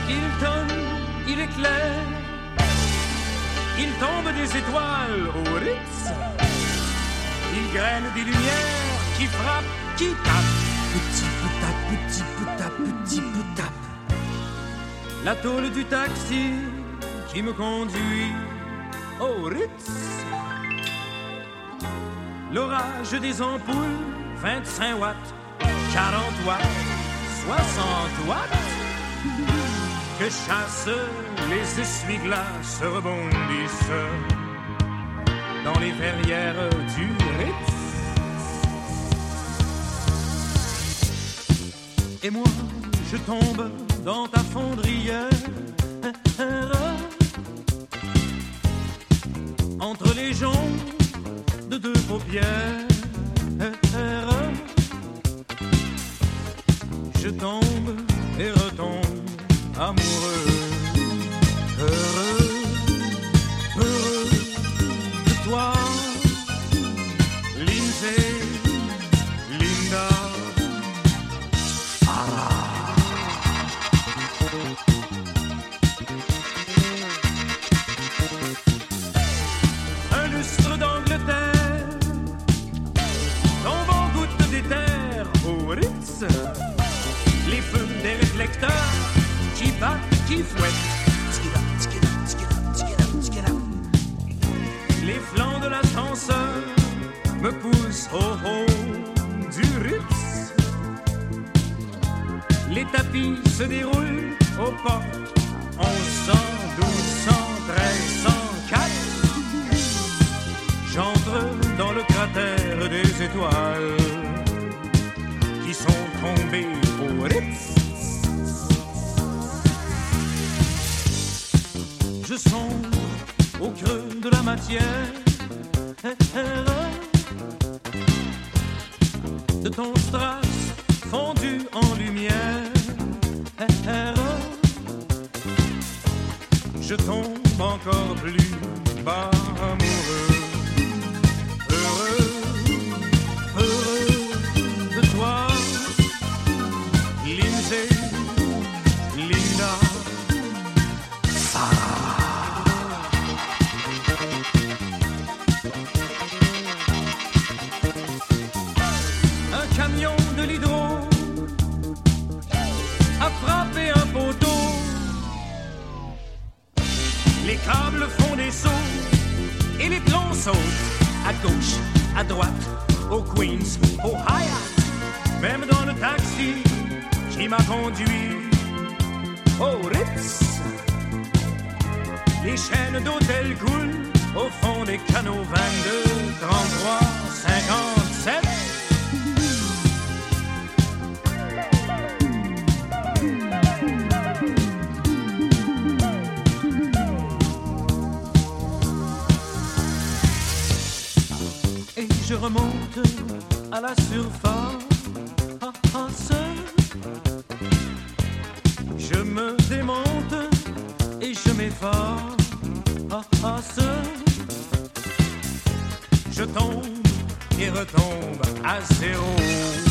Il tonne, il éclaire, il tombe des étoiles au Ritz. Il graine des lumières qui frappent, qui tapent. Petit peu-tape, petit peu-tape, petit peu-tape. La tôle du taxi qui me conduit au Ritz. L'orage des ampoules, 25 watts, 40 watts, 60 watts, que chassent les essuie-glaces rebondissent dans les verrières du Ritz. Et moi, je tombe dans ta fondrière, entre les joncs de deux paupières. Je tombe et retombe amoureux, heureux, heureux de toi, Lindsay, Linda, Farah. Un lustre d'Angleterre tombe en gouttes d'éther au Ritz. Les feux des réflecteurs qui battent, qui fouettent. Les flancs de l'ascenseur me poussent au haut du Ritz. Les tapis se déroulent aux portes 1100, 1200, 1304. J'entre dans le cratère des étoiles qui sont tombées au Ritz. Je sonde au creux de la matière de ton strass fondu en lumière. Je tombe encore plus bas amoureux, heureux, heureux de toi, Lindsay, Linda, Farah. Un camion de l'hydro a frappé un poteau. Les câbles font des sauts et les plombs sautent à gauche, à droite, au Queens, au Hyatt, même dans le taxi qui m'a conduit au Ritz. Les chaînes d'hôtels coulent au fond des canaux 22, 33, 57. Et je remonte à la surface. Je me démonte et je m'efface. Je tombe et retombe à zéro.